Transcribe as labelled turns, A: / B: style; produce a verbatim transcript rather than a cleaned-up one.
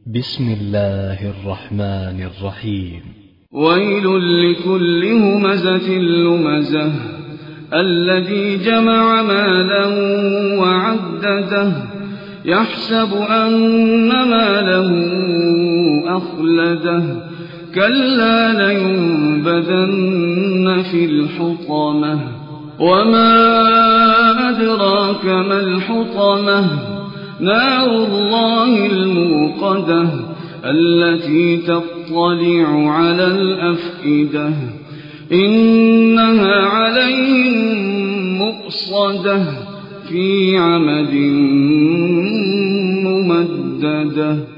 A: بسم الله الرحمن الرحيم.
B: ويل لكل همزة لمزة الذي جمع مالا وعدده يحسب أن ماله أخلده كلا لينبذن في الحطمة وما أدراك ما الحطمة نار الله الموقدة التي تطلع على الأفئدة إنها عليهم مؤصدة في عمد ممددة.